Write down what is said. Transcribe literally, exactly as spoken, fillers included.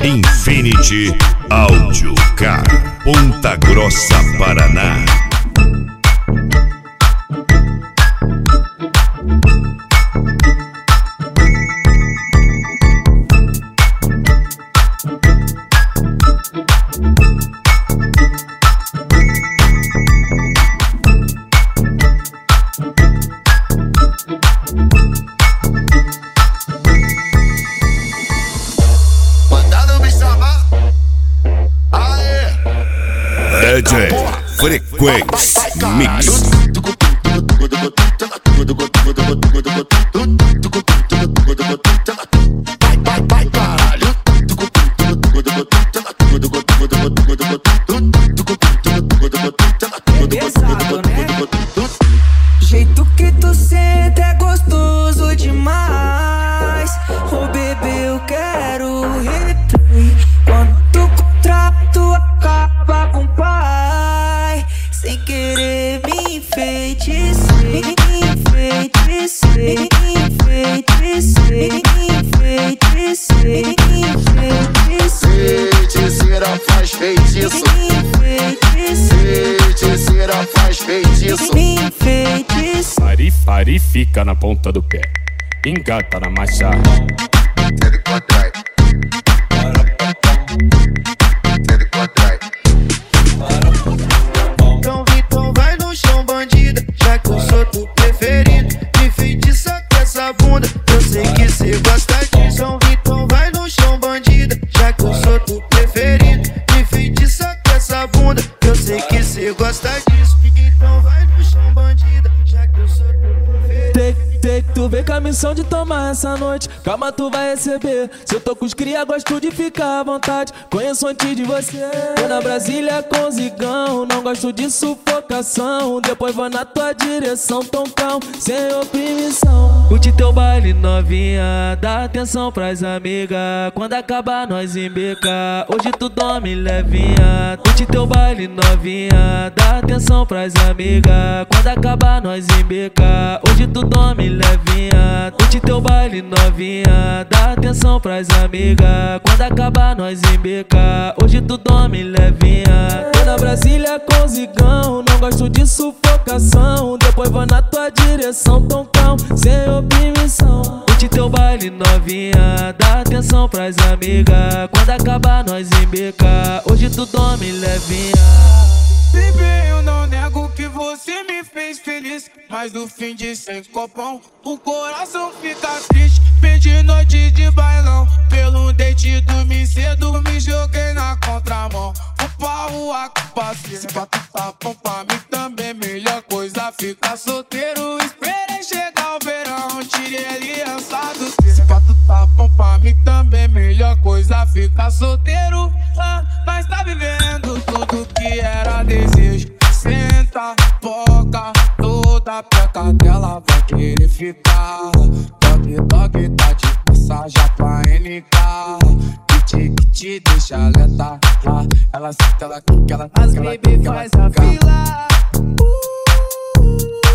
Infinity Audio Car, Ponta Grossa, Paraná. D J Frequência Mix. Pesado, né? Jeito que tu senta é gostoso demais. Ô bebê, eu quero retrair. Quando tu contrato acaba com o pai, sem querer me enfeitiçar, me enfeitiçar, me enfeitiçar, me enfeitiçar, me enfeitiçar. Feiticeira faz feitiço, feiticeira faz feitiço. Me enfeitiçar. Pari, pari, fica na ponta do pé, engata na marcha. Ele contrai, ele contrai. Então Vitor vai no chão, bandida, já que eu sou tu preferido. Me feitiça com essa bunda, eu sei que cê gosta disso. Então Vitor vai no chão, bandida, já que eu sou tu preferido. Me feitiça com essa bunda, eu sei que cê gosta disso. Então vai no chão, bandida, já que eu sou tu preferido. Tem, tem, tu vem com a missão de tomar essa noite, calma, tu vai receber. Se eu tô com os cria, gosto de ficar à vontade, conheço antes de você. Tô na Brasília com zigão, não gosto de sufocação. Depois vou na tua direção, tão calmo, sem oprimição. Curte teu baile novinha, dá atenção pras amigas. Quando acabar nós embeca, hoje tu dorme levinha. Curte teu baile novinha, dá atenção pras amigas. Quando acabar nós embeca, hoje tu dorme levinha. Curte teu baile novinha, dá atenção pras amigas. Quando acabar nós embeca, hoje tu dorme levinha. Tô na Brasília com zigão, não gosto de sufocação. Depois vou na tua direção, tão calmo, sem oprimição. Curte teu baile novinha, dá atenção pras amigas. Quando acabar nós embeca, hoje tu dorme levinha. Bebê, eu não nego que você me fez feliz, mas no fim de sem copão, o coração fica triste. Perdi noite de bailão, pelo date dormi cedo, me joguei na contramão. Opa, o acapace, se pra tu tá bom pra mim também, melhor coisa ficar solteiro. Esperei chegar o verão, tirei aliançado. Se pra tu tá bom pra mim também, melhor coisa ficar solteiro. Ah, mas tá vivendo tudo que era desejo. Senta, boca, toda peca dela vai querer ficar. Toque, toque, tá de passagem pra N K. Que te, que te deixa alerta. Ela senta, ela quica, ela As baby faz a fila. Uh.